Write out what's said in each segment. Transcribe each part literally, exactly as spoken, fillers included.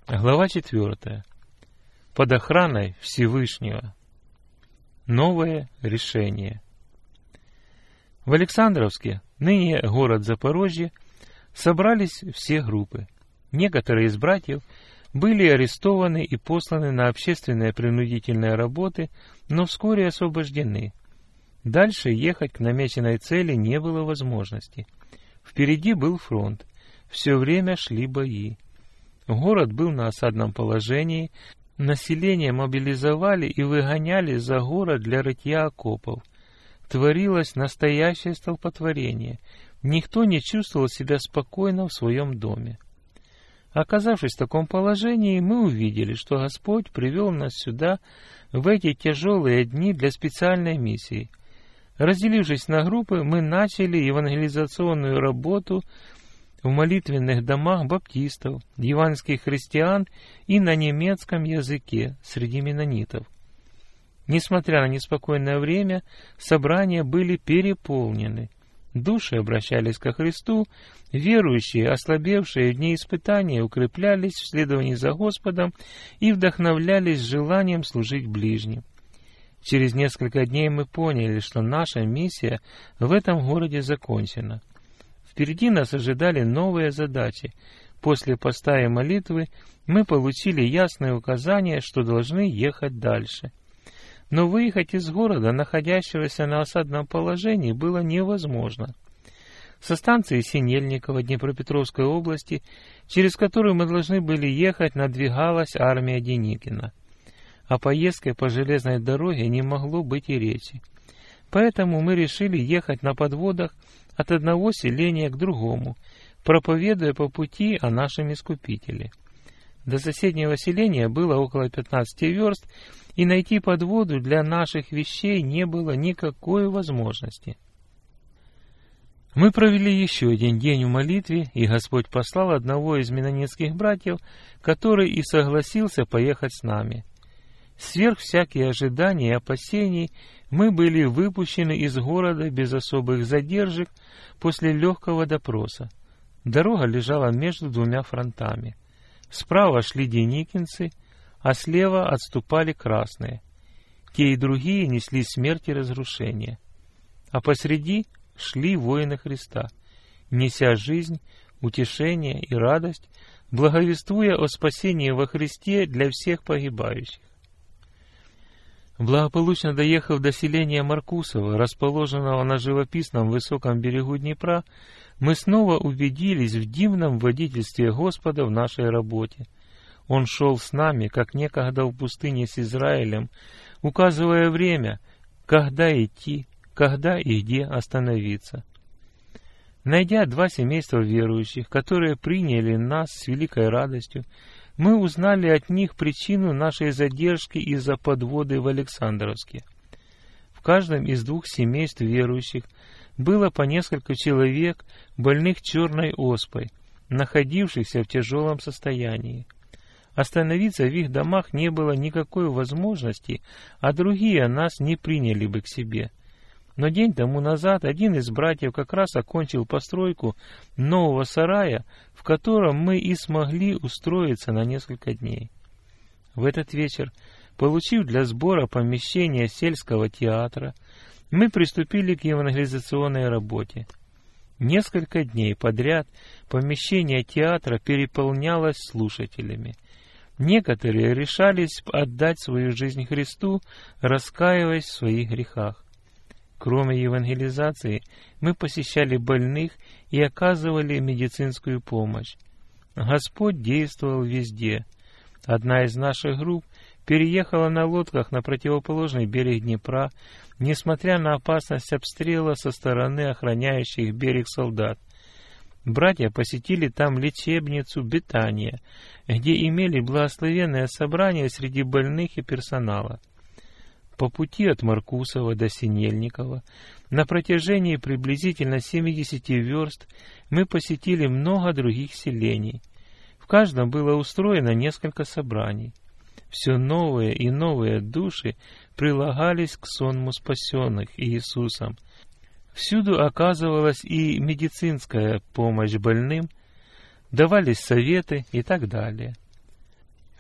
Глава четвертая. Под охраной Всевышнего. Новое решение. В Александровске, ныне город Запорожье, собрались все группы. Некоторые из братьев были арестованы и посланы на общественные принудительные работы, но вскоре освобождены. Дальше ехать к намеченной цели не было возможности. Впереди был фронт. Все время шли бои. Город был на осадном положении. Население мобилизовали и выгоняли за город для рытья окопов. Творилось настоящее столпотворение. Никто не чувствовал себя спокойно в своем доме. Оказавшись в таком положении, мы увидели, что Господь привел нас сюда в эти тяжелые дни для специальной миссии. Разделившись на группы, мы начали евангелизационную работу в молитвенных домах баптистов, евангельских христиан и на немецком языке среди меннонитов. Несмотря на неспокойное время, собрания были переполнены. Души обращались ко Христу, верующие, ослабевшие в дни испытания, укреплялись в следовании за Господом и вдохновлялись желанием служить ближним. Через несколько дней мы поняли, что наша миссия в этом городе закончена. Впереди нас ожидали новые задачи. После поста и молитвы мы получили ясное указание, что должны ехать дальше. Но выехать из города, находящегося на осадном положении, было невозможно. Со станции Синельниково Днепропетровской области, через которую мы должны были ехать, надвигалась армия Деникина. О поездке по железной дороге не могло быть и речи. Поэтому мы решили ехать на подводах от одного селения к другому, проповедуя по пути о нашем Искупителе. До соседнего селения было около пятнадцати верст, и найти подводу для наших вещей не было никакой возможности. Мы провели еще один день в молитве, и Господь послал одного из меннонитских братьев, который и согласился поехать с нами. Сверх всякие ожидания и опасений, мы были выпущены из города без особых задержек после легкого допроса. Дорога лежала между двумя фронтами. Справа шли деникинцы, а слева отступали красные. Те и другие несли смерть и разрушение. А посреди шли воины Христа, неся жизнь, утешение и радость, благовествуя о спасении во Христе для всех погибающих. Благополучно доехав до селения Маркусово, расположенного на живописном высоком берегу Днепра, мы снова убедились в дивном водительстве Господа в нашей работе. Он шел с нами, как некогда в пустыне с Израилем, указывая время, когда идти, когда и где остановиться. Найдя два семейства верующих, которые приняли нас с великой радостью, мы узнали от них причину нашей задержки из-за подводы в Александровске. В каждом из двух семейств верующих было по несколько человек, больных черной оспой, находившихся в тяжелом состоянии. Остановиться в их домах не было никакой возможности, а другие нас не приняли бы к себе. Но день тому назад один из братьев как раз окончил постройку нового сарая, в котором мы и смогли устроиться на несколько дней. В этот вечер, получив для сбора помещение сельского театра, мы приступили к евангелизационной работе. Несколько дней подряд помещение театра переполнялось слушателями. Некоторые решались отдать свою жизнь Христу, раскаиваясь в своих грехах. Кроме евангелизации, мы посещали больных и оказывали медицинскую помощь. Господь действовал везде. Одна из наших групп переехала на лодках на противоположный берег Днепра, несмотря на опасность обстрела со стороны охраняющих берег солдат. Братья посетили там лечебницу Бетания, где имели благословенное собрание среди больных и персонала. По пути от Маркусова до Синельникова на протяжении приблизительно семидесяти верст мы посетили много других селений. В каждом было устроено несколько собраний. Все новые и новые души прилагались к сонму спасенных Иисусом. Всюду оказывалась и медицинская помощь больным, давались советы и так далее.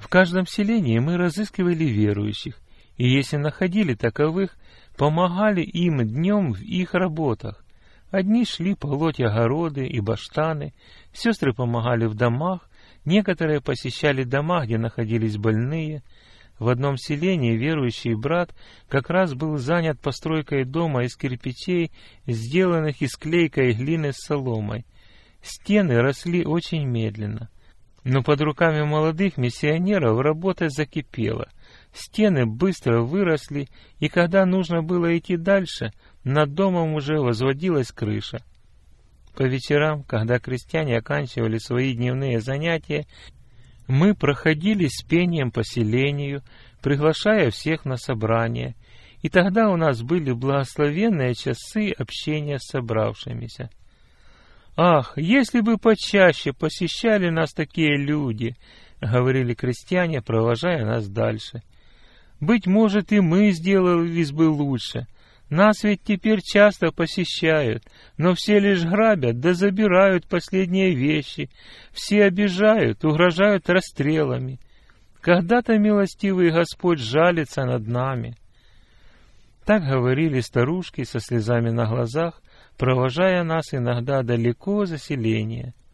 В каждом селении мы разыскивали верующих, и если находили таковых, помогали им днем в их работах. Одни шли полоть огороды и баштаны, сестры помогали в домах, некоторые посещали дома, где находились больные. В одном селении верующий брат как раз был занят постройкой дома из кирпичей, сделанных из клейкой глины с соломой. Стены росли очень медленно, но под руками молодых миссионеров работа закипела. Стены быстро выросли, и когда нужно было идти дальше, над домом уже возводилась крыша. По вечерам, когда крестьяне оканчивали свои дневные занятия, мы проходили с пением по селению, приглашая всех на собрание, и тогда у нас были благословенные часы общения с собравшимися. «Ах, если бы почаще посещали нас такие люди!» — говорили крестьяне, провожая нас дальше. «Быть может, и мы сделались бы лучше. Нас ведь теперь часто посещают, но все лишь грабят да забирают последние вещи, все обижают, угрожают расстрелами. Когда-то милостивый Господь жалится над нами». Так говорили старушки со слезами на глазах, провожая нас иногда далеко за селение.